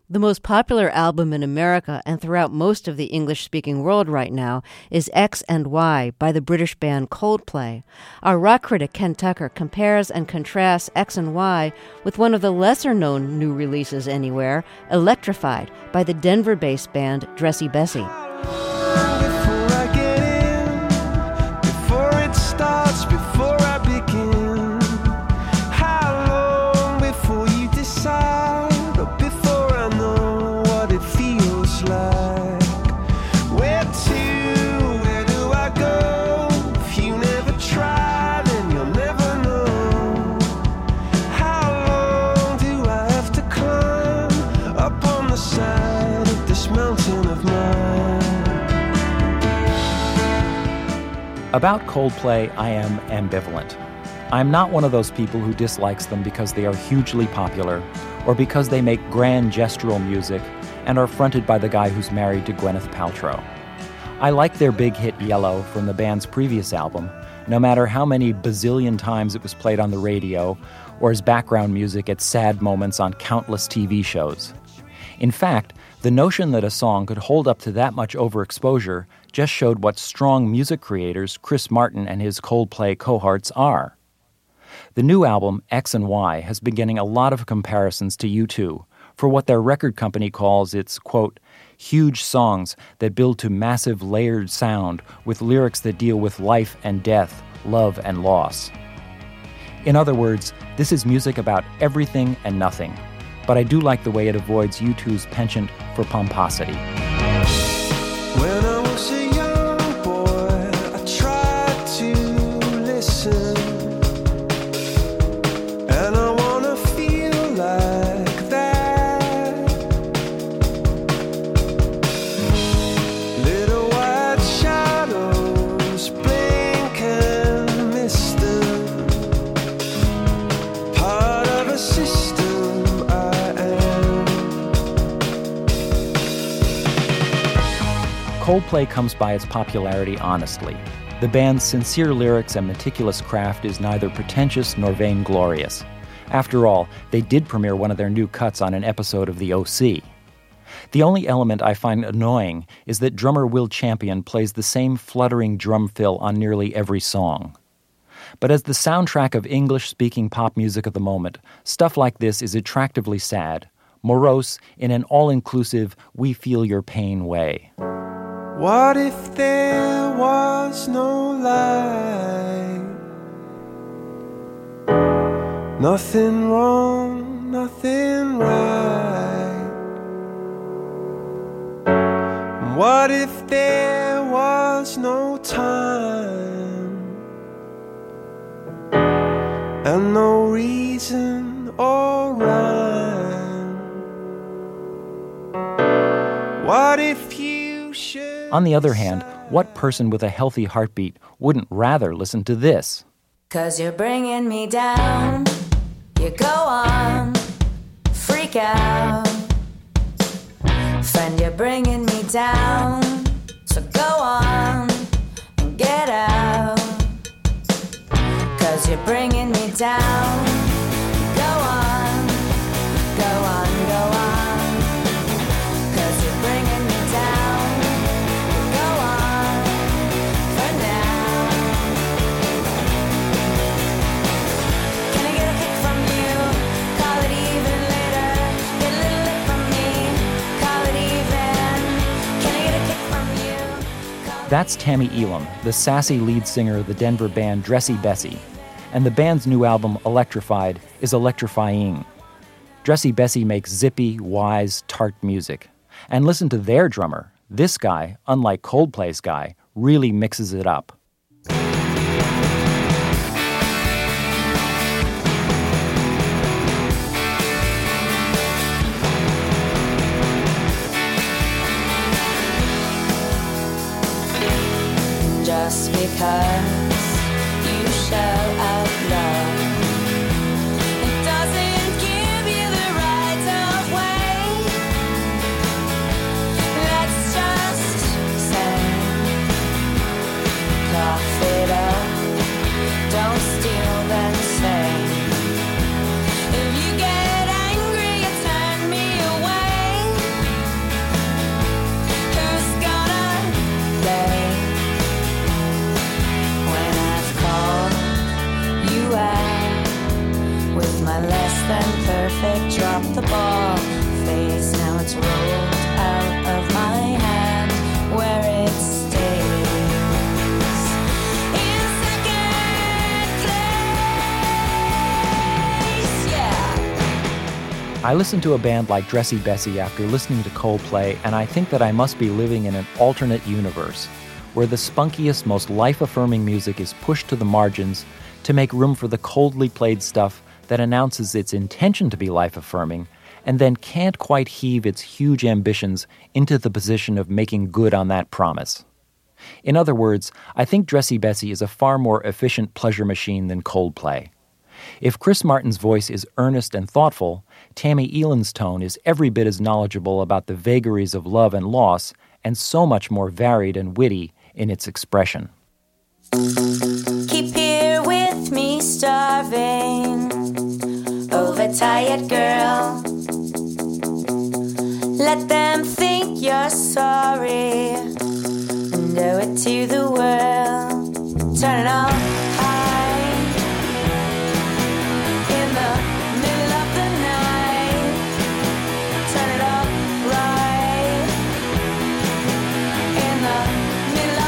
The most popular album in America and throughout most of the English-speaking world right now is X and Y by the British band Coldplay. Our rock critic Ken Tucker compares and contrasts X and Y with one of the lesser-known new releases anywhere, Electrified by the Denver-based band Dressy Bessy. About Coldplay, I am ambivalent. I'm not one of those people who dislikes them because they are hugely popular or because they make grand gestural music and are fronted by the guy who's married to Gwyneth Paltrow. I like their big hit Yellow from the band's previous album, no matter how many bazillion times it was played on the radio or as background music at sad moments on countless TV shows. In fact, the notion that a song could hold up to that much overexposure just showed what strong music creators Chris Martin and his Coldplay cohorts are. The new album, X and Y, has been getting a lot of comparisons to U2 for what their record company calls its, quote, huge songs that build to massive layered sound with lyrics that deal with life and death, love and loss. In other words, this is music about everything and nothing. But I do like the way it avoids U2's penchant for pomposity. When I was a young boy, I tried to listen, and I wanna feel like that. Little white shadows blink and miss them, part of a system. Coldplay comes by its popularity honestly. The band's sincere lyrics and meticulous craft is neither pretentious nor vainglorious. After all, they did premiere one of their new cuts on an episode of The O.C. The only element I find annoying is that drummer Will Champion plays the same fluttering drum fill on nearly every song. But as the soundtrack of English-speaking pop music of the moment, stuff like this is attractively sad, morose in an all-inclusive, we feel your pain way. What if there was no light? Nothing wrong, nothing right. What if there was no time and no reason or rhyme? What if you should... On the other hand, what person with a healthy heartbeat wouldn't rather listen to this? 'Cause you're bringing me down, you go on, freak out. Friend, you're bringing me down, so go on and get out. 'Cause you're bringing me down, go on, go on, go on. 'Cause you're bringing me down. That's Tammy Elam, the sassy lead singer of the Denver band Dressy Bessy, and the band's new album, Electrified, is electrifying. Dressy Bessy makes zippy, wise, tart music. And listen to their drummer. This guy, unlike Coldplay's guy, really mixes it up. Just because you show out love, it doesn't give you the right of way. Let's just say, cough it up, don't steal then say. If you get angry, you turn me away. I listen to a band like Dressy Bessy after listening to Coldplay, and I think that I must be living in an alternate universe where the spunkiest, most life-affirming music is pushed to the margins to make room for the coldly played stuff that announces its intention to be life-affirming and then can't quite heave its huge ambitions into the position of making good on that promise. In other words, I think Dressy Bessy is a far more efficient pleasure machine than Coldplay. If Chris Martin's voice is earnest and thoughtful, Tammy Eland's tone is every bit as knowledgeable about the vagaries of love and loss and so much more varied and witty in its expression. Keep here with me, starving, overtired girl. Let them think you're sorry, and owe it to the world. Turn it on high, in the middle of the night. Turn it up right, in the middle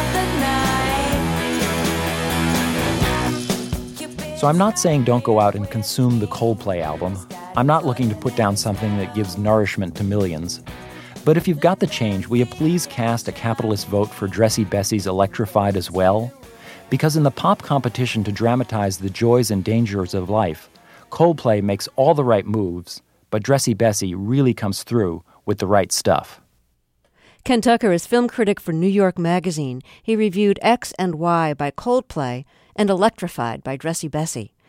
of the night. So I'm not saying don't go out and consume the Coldplay album. I'm not looking to put down something that gives nourishment to millions. But if you've got the change, will you please cast a capitalist vote for Dressy Bessy's Electrified as well? Because in the pop competition to dramatize the joys and dangers of life, Coldplay makes all the right moves, but Dressy Bessy really comes through with the right stuff. Ken Tucker is film critic for New York Magazine. He reviewed X and Y by Coldplay and Electrified by Dressy Bessy.